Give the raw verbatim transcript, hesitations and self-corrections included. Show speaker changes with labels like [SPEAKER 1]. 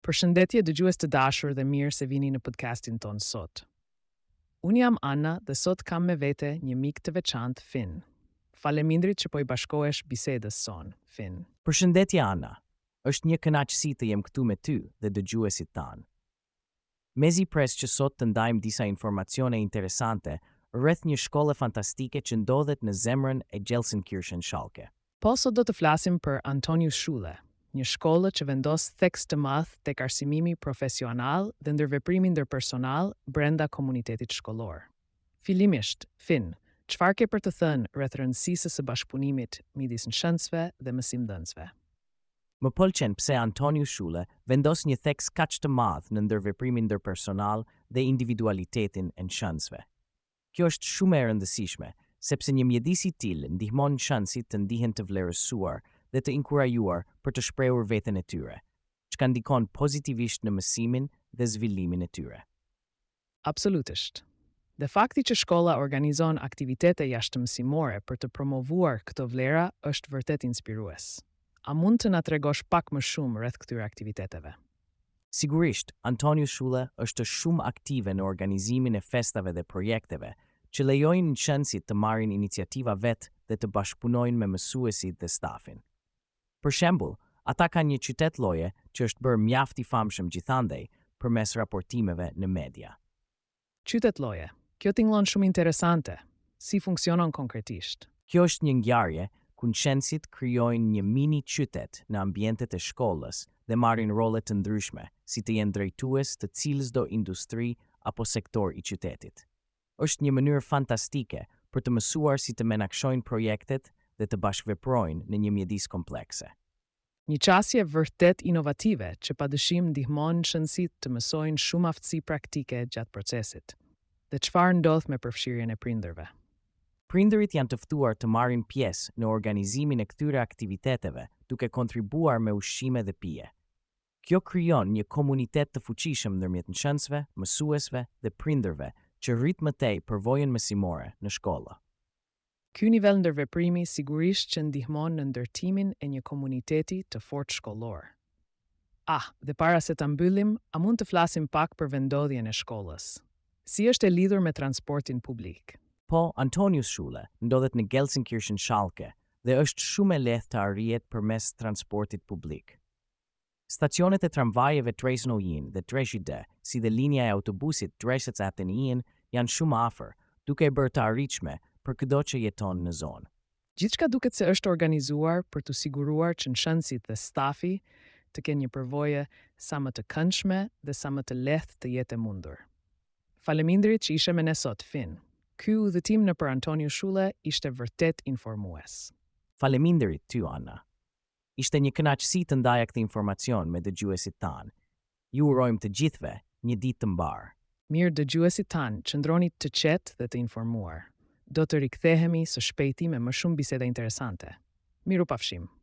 [SPEAKER 1] Përshëndetje dëgjues të dashur dhe mirë se vini në podcastin ton sot. Unë jam Anna dhe sot kam me vete një mik të veçantë, Finn. Faleminderit që po i bashkohesh bisedës son, Finn.
[SPEAKER 2] Përshëndetje Anna, është një kënaqësi të jem këtu me ty dhe dëgjuesit tanë. Mezi pres që sot të ndajmë disa informacione interesante rreth një shkolle fantastike që ndodhet në zemrën e Gelsenkirchen Schalke.
[SPEAKER 1] Po sot do të flasim për Antonius Schule, një shkollë që vendos theks të madh tek arsimimi profesional dhe ndërveprimi ndërpersonal brenda komunitetit shkollor. Fillimisht, Finn, çfarë ke për të thënë rreth rëndësisë së bashkëpunimit midis nxënësve dhe mësimdhënësve?
[SPEAKER 2] Më pëlqen pse Antonius Schule vendos një theks kaq të madh në ndërveprimin ndërpersonal dhe individualitetin e nxënësve. Kjo është shumë e rëndësishme, sepse një mjedis i tillë ndihmon nxënësit të ndihen të vlerësuar dhe të inkurajuar për të shprehur veten e tyre, çka ndikon pozitivisht në mësimin dhe zhvillimin e tyre.
[SPEAKER 1] Absolutisht. Dhe fakti që shkolla organizon aktivitete jashtëmësimore për të promovuar këto vlera është vërtet inspirues. A mund të na tregosh pak më shumë rreth këtyre aktiviteteve?
[SPEAKER 2] Sigurisht, Antonius Schule është shumë aktive në organizimin e festave dhe projekteve që lejojnë nxënësit të marrin iniciativa vetë dhe të bashkëpunojnë me mësuesit dhe stafin. Për shembull, ata kanë një qytet lloje që është bërë mjaft i famshëm gjithandej përmes raportimeve në media.
[SPEAKER 1] Qytet lloje. Kjo tingëllon shumë interesante. Si funksionon konkretisht?
[SPEAKER 2] Kjo është një ngjarje ku nxënësit krijojnë një mini qytet në ambientet e shkollës dhe marrin role të ndryshme, si të jenë drejtues të cilësdo industri apo sektor i qytetit. Është një mënyrë fantastike për të mësuar si të menaxhojnë projektet dhe të bashkëveprojnë në një mjedis komplekse.
[SPEAKER 1] Një qasje vërtet inovative që padyshim ndihmon nxënësit të mësojnë shumë aftësi praktike gjatë procesit. Dhe çfarë ndodh me përfshirjen e prindërve?
[SPEAKER 2] Prindërit janë të ftuar të marrin pjesë në organizimin e këtyre aktiviteteve, duke kontribuar me ushqime dhe pije. Kjo krijon një komunitet të fuqishëm ndërmjet nxënësve, mësuesve dhe prindërve që rrit më tej përvojën mësimore në shkolla.
[SPEAKER 1] Ky nivel ndërveprimi sigurisht që ndihmon në ndërtimin e një komuniteti të fortë shkollor. Ah, dhe para se ta mbyllim, a mund të flasim pak për vendodhjen e shkollës? Si është e lidhur me transportin publik?
[SPEAKER 2] Po, Antonius Schule ndodhet në Gelsenkirchen Schalke dhe është shumë e lehtë të arrihet përmes transportit publik. Stacionet e tramvajeve Dresden-Ojen dhe Dresden, si dhe linja e autobusit Dresden-Aten janë shumë afër, duke e bërë të arritshme për çdo që jeton në zonë.
[SPEAKER 1] Gjithçka duket se është organizuar për të siguruar që nxënësit dhe stafi të kenë një përvojë sa më të këndshme dhe sa më të lehtë të jetë e mundur. Faleminderit që ishe me ne sot, Finn. Ky udhëtim nëpër Antonius Schule ishte vërtet informues.
[SPEAKER 2] Faleminderit ty, Anna. Ishte një kënaqësi të ndaja këtë informacion me dëgjuesit tanë. Ju urojmë të gjithëve një ditë të mbarë.
[SPEAKER 1] Mirë dëgjuesit tanë, qëndroni të qetë dhe të informuar. Do të rikthehemi së shpejti me më shumë biseda interesante. Mirupafshim.